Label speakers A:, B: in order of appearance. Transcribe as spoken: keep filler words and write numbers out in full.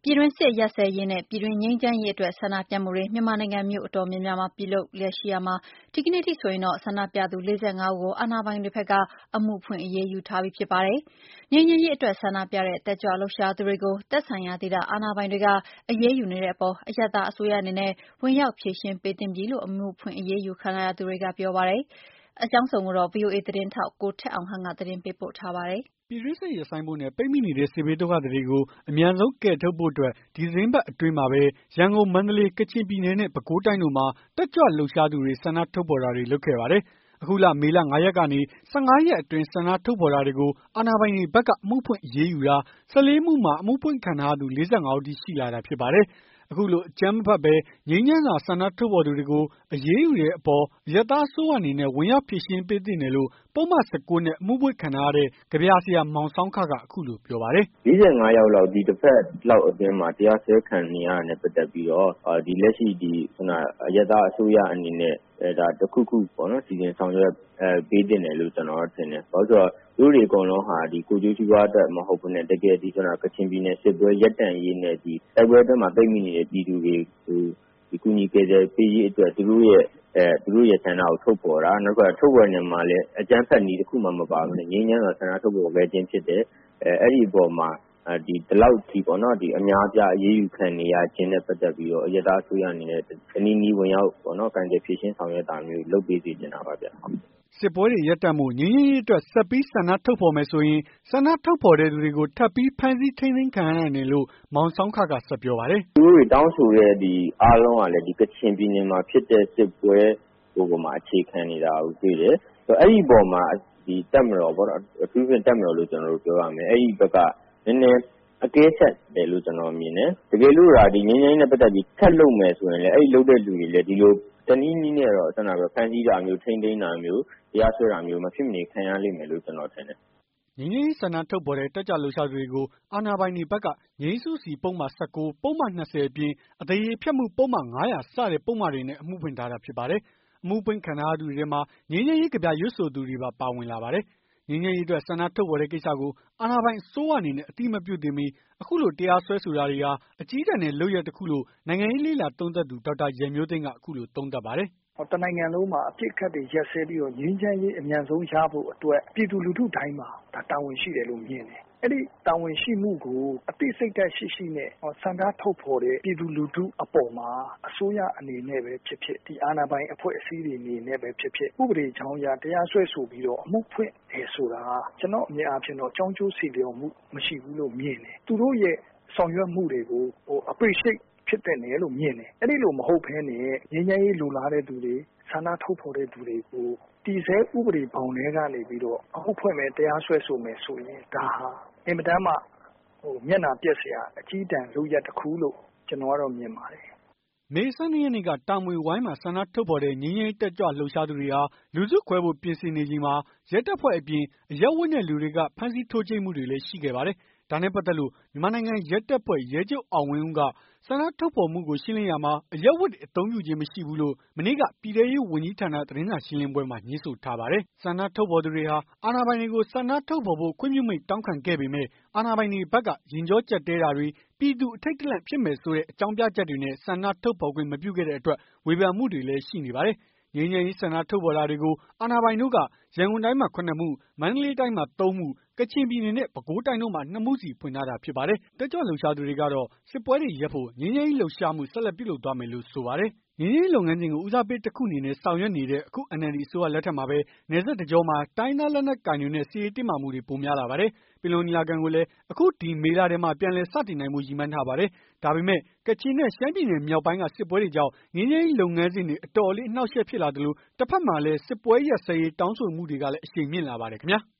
A: ပြည်တွင်းစစ်ရပ်စဲရေးနဲ့ပြည်တွင်းငြိမ်းချမ်းရေးအတွက်ဆန္ဒပြမှုတွေမြန်မာနိုင်ငံမြို့အတော်များများမှာပြုလုပ်လျက်ရှိရာမှာဒီကနေ့ထိဆိုရင်တော့ဆန္ဒပြသူ၄၅ဦးကိုအာဏာပိုင်တွေဘက်ကအမှုဖွင့်အရေးယူထားပြီဖြစ်ပါတယ်။ငြိမ်းချမ်းရေးအတွက်ဆန္ဒပြတဲ့တက်ကြွလှုပ်ရှားသူတွေကိုသက်ဆိုင်ရာဒေသအာဏာပိုင်တွေကအရေးယူနေတဲ့အပေါ်အရပ်သားအစိုးရအနေနဲ့ဝင်ရောက်ဖြေရှင်းပေးသင့်ပြီလို့အမှုဖွင့်အရေးယူခံရသူတွေကပြောပါတယ်။အကြောင်းစုံကိုတော့ဗွီအိုအေသတင်းထောက်ကိုထက်အောင်ဟန်ကသတင်းပေးပို့ထားပါတယ်။
B: ပြည်တွင်းစစ်ရပ်ဆိုင်းဖို့နဲ့ပိတ်မိနေတဲ့စစ်ဘေးဒုက္ခသည်တွေကိုအမြန်ဆုံးကယ်ထုတ်ဖို့အတွက်ဒီသီတင်းပတ်အတွင်းမှာပဲရန်ကုန်မန္တလေးကချင်ပြည်နယ်နဲ့ပဲခူးတိုင်းတို့မှာတက်ကြွလှုပ်ရှားသူတွေဆန္ဒထုတ်ဖော်တာတွေလုပ်ခဲ့ပါတယ်။အခုလမေလ၅ရက်ကနေ၁၅ရက်အတွင်းဆန္ဒထုတ်ဖော်တာတွေကိုအာဏာပိုင်တွေဘက်ကအမှုဖွင့်အရေးယူတာ၁၄မှုမှာအမှုဖွင့်ခံထားရသူ၄၅ဦးထိရှိလာတာဖြစ်ပါတယ်။အခုလိုအကြမ်းမဖက်ပဲငြိမ်းချမ်းစွာဆန္ဒထုတ်ဖော်သူတွေကိုအရေးယူတဲ့အပေါ်အရပ်သားအစိုးရအနေနဲ့ဝင်ရောက်ဖြေရှင်းပေးသင့်တယ်လို့ပုဒ်မ၁၉နဲ့အမှုဖွင့်ခံထားရတဲ့ကဗျာဆရာမောင်ဆောင်းခကအခုလိုပြောပါတယ်
C: ။၄၅ယောက်လောက်ဒီတစ်ဖက်လောက်အတွင်းမှာတရားစွဲခံနေရတာနဲ့ပတ်သက်ပြီးတော့ဒီလက်ရှိဒီခုနအရပ်သားအစိုးရအနေနဲ့အဲဒါတခုခုပေါ့နော်စီစဉ်ဆောင်ရွက်အဲပေးတင်တယ်လို့ကျွန်တော်ထင်တယ်။ဘာလို့ဆိုတော့လူတွေအကုန်လုံးဟာဒီကိုကျိုးချူပွားအတွက်မဟုတ်ဘူးနဲ့တကယ်ဒီကျွန်တော်ကချင်ပြည်နယ်စစ်ပွဲရပ်တန့်ရေးနဲ့ဒီတိုက်ပွဲအတွင်းမှာပိတ်မိနေတဲ့ပြည်သူတွေဟိုဒီကုညီကယ်ဆယ်ပေးရေးအတွက်သူတို့ရဲ့အဲသူတို့ရဲ့ဆန္ဒကိုထုတ်ပေါ်တာနောက်ကထုတ်ပေါ်နေမှာလဲအကြမ်းဖက်နည်းတစ်ခုမှမပါဘူးနဲ့ငြိမ်းချမ်းစွာဆန္ဒထုတ်ပေါ်ခဲ့ခြင်းဖြစ်တယ်အဲအဲ့ဒီအပေါ်မှာဒီဒီလောက်ဒီပေါ့နော်ဒီအများပြအရေးယူခံနေရခြင်းနဲ့ပတ်သက်ပြီးတော့အရသာဆိုရအနေနဲ့အနည်းနည်းဝင်ရောက်ပေါ့နော်ကန်ကြဖြည့်ရှင်းဆောင်ရွက်တာမျိုးလုပ်ပေးစီနေတာပါဗျ
B: ။စစ်ပွဲတွေရပ်တန့်မှုငြိမ်းချမ်းရေးအတွက်ဆက်ပြီးဆန္ဒထုတ်ဖော်မယ်ဆိုရင်ဆန္ဒထုတ်ဖော်တဲ့သူတွေကိုထပ်ပြီးဖမ်းဆီးထိန်းသိမ်းခံရနိုင်တယ်လို့မောင်ဆောင်းခကဆက်ပြောပါတယ်
C: ။သူတို့တွေတောင်းဆိုတဲ့ဒီအားလုံးကလည်းဒီကချင်ပြည်နယ်မှာဖြစ်တဲ့စစ်ပွဲဟိုပေါ်မှာအခြေခံနေတာကိုတွေ့တယ်။အဲ့ဒီပေါ်မှာဒီတက်မတော်ပေါ့နော်အထူးဖြင့်တက်မတော်လို့ကျွန်တော်တို့ပြောရမယ်။အဲ့ဒီဘက်ကနည်းနည်းအကဲဆက်တယ်လို့ကျွန်တော်မြင်တယ်။တကယ်လို့ဒါဒီငင်းငင်းနဲ့ပတ်သက်ပြီးထပ်လုပ်မယ်ဆိုရင်လည်းအဲ့ဒီလုပ်တဲ့လူတွေလည်းဒီလိုတနည်းနည်းနဲ့တော့ကျွန်တော်ကဖန်ဆီးတာမျိုးထိန်းသိမ်းတာမျိုးတရားစွဲတာမျိုးမဖြစ်မနေခံရလိမ့်မယ်လို့ကျွန်တော်ထင်တယ်
B: ။ငြိမ်းချမ်းရေးဆန္ဒထုတ်ဖော်တဲ့တက်ကြွလှုပ်ရှားသူတွေကိုအာဏာပိုင်တွေဘက်ကငြိမ်းစုစီပုဒ်မ၁၉ပုဒ်မ၂၀အပြင်အသေးရေဖျက်မှုပုဒ်မ၅၀၀စတဲ့ပုဒ်မတွေနဲ့အမှုဖွင့်ထားတာဖြစ်ပါတယ်။အမှုဖွင့်ခံထားရသူတွေထဲမှာငြိမ်းချမ်းရေးကဗျာရွတ်ဆိုသူတွေပါပါဝင်လာပါတယ်။ငြိမ်းချမ်းရေးအတွက်ဆန္ဒထုတ်ဖော်တဲ့ကိစ္စကိုအာဏာပိုင်အစိုးရအနေနဲ့အတိမပြုသင့်ပြီးအခုလိုတရားစွဲဆိုတာတွေဟာအကြီးတန်းတဲ့လုပ်ရပ်တစ်ခုလို့နိုင်ငံရေးလေ့လာသုံးသပ်သူဒေါက်တာရန်မျိုးသိန်းကအခုလိုသုံးသပ်ပါတယ်
D: ။တနိုင်ငံလုံးမှာအပြစ်ခတ်တွေရက်စဲပြီးတော့ငြိမ်းချမ်းရေးအမြန်ဆုံးရဖို့အတွက်ပြည်သူလူထုတိုင်းမှာဒါတာဝန်ရှိတယ်လို့မြင်တယ်။အဲ့ဒီတာဝန်ရှိမှုကိုအသိစိတ်ဓာတ်ရှိရှိနဲ့ဆန္ဒထုတ်ဖော်တဲ့ပြည်သူလူထုအပေါ်မှာအစိုးရအနေနဲ့ပဲဖြစ်ဖြစ်ဒီအာဏာပိုင်အဖွဲ့အစည်းတွေအနေနဲ့ပဲဖြစ်ဖြစ်ဥပဒေကြောင်းအရတရားစွဲဆိုပြီးတော့အမှုဖွင့်တယ်ဆိုတာကျွန်တော်အမြင်အဖြစ်တော့ကြောင်းကျိုးစီလျော်မှုမရှိဘူးလို့မြင်တယ်။သူတို့ရဲ့ဆောင်ရွက်မှုတွေကိုဟို appreciate ဖြစ်တဲ့နယ်လို့မြင်တယ်။အဲ့ဒီလိုမဟုတ်ဘဲနဲ့ငြိမ်းချမ်းရေးလိုလားတဲ့သူတွေဆန္ဒထုတ်ဖော်တဲ့သူတွေကိုတည်ဆဲဥပဒေဘောင်ထဲကနေပြီးတော့အမှုဖွင့်မယ်တရားစွဲဆိုမယ်ဆိုရင်ဒါဟာအင်မတန်မှဟိုမျက်နှာပြက်စရာအကြီးတန်းလုပ်ရတစ်ခုလို့ကျွန်တော်ကတော့မြင်ပါတယ်
B: ။မေ၁၂ရက်နေ့ကတာမွေဝိုင်းမှာဆန္ဒထုတ်ဖော်တဲ့ငြိမ်းချမ်းရေးတက်ကြွလှုပ်ရှားသူတွေဟာလူစုခွဲဖို့ပြင်ဆင်နေချိန်မှာရဲတပ်ဖွဲ့အပြင်အရပ်ဝတ်တဲ့လူတွေကဖမ်းဆီးထိုးကြိတ်မှုတွေလည်းရှိခဲ့ပါတယ်။ဒါနဲ့ပတ်သက်လို့မြန်မာနိုင်ငံရဲတပ်ဖွဲ့ရဲချုပ်အောင်ဝင်းဦးကဆန္ဒထုတ်ဖော်မှုကိုရှင်းလင်းရာမှာအရပ်ဝတ်တွေအသုံးပြုခြင်းမရှိဘူးလို့မနေ့ကပြည်ထဲရေးဝန်ကြီးဌာနသတင်းစာရှင်းလင်းပွဲမှာညွှန်ဆိုထားပါတယ်။ဆန္ဒထုတ်ဖော်သူတွေဟာအာဏာပိုင်တွေကိုဆန္ဒထုတ်ဖော်ဖို့ခွင့်ပြုမိန့်တောင်းခံခဲ့ပေမဲ့အာဏာပိုင်တွေဘက်ကရင်ကြောကြက်တဲတာတွေပြည်သူအထိတ်တလန့်ဖြစ်မယ်ဆိုတဲ့အကြောင်းပြချက်တွေနဲ့ဆန္ဒထုတ်ဖော်ခွင့်မပြုခဲ့တဲ့အတွက်ဝေဖန်မှုတွေလည်းရှိနေပါတယ်။ငြိမ်းချမ်းရေးဆန္ဒထုတ်ဖော်တာတွေကိုအာဏာပိုင်တို့ကရန်ကုန်တိုင်းမှာခုနစ်မှုမန္တလေးတိုင်းမှာသုံးမှုကချင်ပြည်နယ်နဲ့ပဲခူးတိုင်းတို့မှာနှစ်မှုစီဖွင့်ထားတာဖြစ်ပါတယ်။တက်ကြွလှုပ်ရှားသူတွေကတော့စစ်ပွဲတွေရပ်ဖို့ငြိမ်းချမ်းရေးလှုပ်ရှားမှုဆက်လက်ပြုလုပ်သွားမယ်လို့ဆိုပါတယ်။ငြိမ်းချမ်းရေးလုပ်ငန်းစဉ်ကိုဦးစားပေးတစ်ခုအနေနဲ့ဆောင်ရွက်နေတဲ့အခု အန်အယ်လ်ဒီအစိုးရလက်ထက်မှာပဲနယ်စပ်တကြောမှာတိုင်းသားလက်နက်ကိုင်တွေနဲ့စစ်ရေးတင်းမာမှုတွေပိုများလာပါတယ်။ပင်လုံညီလာခံကိုလည်းအခုဒီမေလထဲမှာပြန်လည်စတင်နိုင်မှုရည်မှန်းထားပါတယ်။ဒါပေမဲ့ကချင်နဲ့ရှမ်းပြည်နယ်မြောက်ပိုင်းကစစ်ပွဲတွေကြောင့်ငြိမ်းချမ်းရေးလုပ်ငန်းစဉ်တွေအတော်လေးအနှောက်အယှက်ဖြစ်လာသလိုတစ်ဖက်မှာလည်းစစ်ပွဲရပ်စဲရေးတောင်းဆိုမှုတွေကလည်းအရှိန်မြင့်လာပါတယ်ခင်ဗျာ။